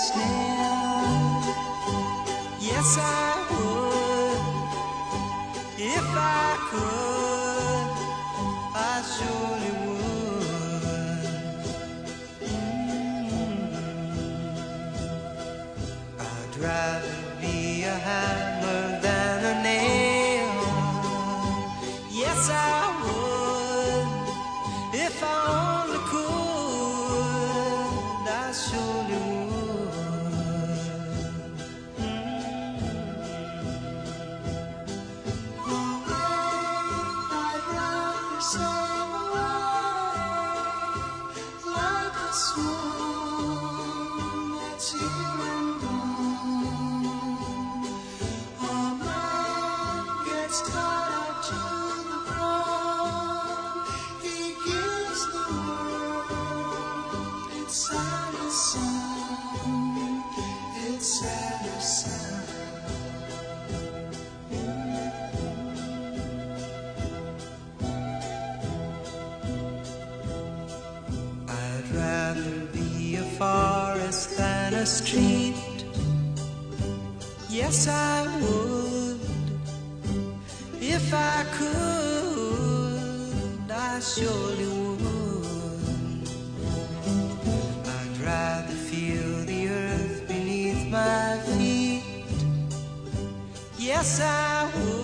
snail. Yes, I would. If I could, I surely would. I'd rather be a hammer than a nail. Yes, I would. If I only could, I surely would. I'd rather sail away like a swan that's here and gone. A man gets tied up to the ground. He gives the world its saddest sound, its saddest sound. I'd rather be a forest than a street. Yes, I would. If I could, I surely would. I'd rather feel the earth beneath my feet. Yes, I would.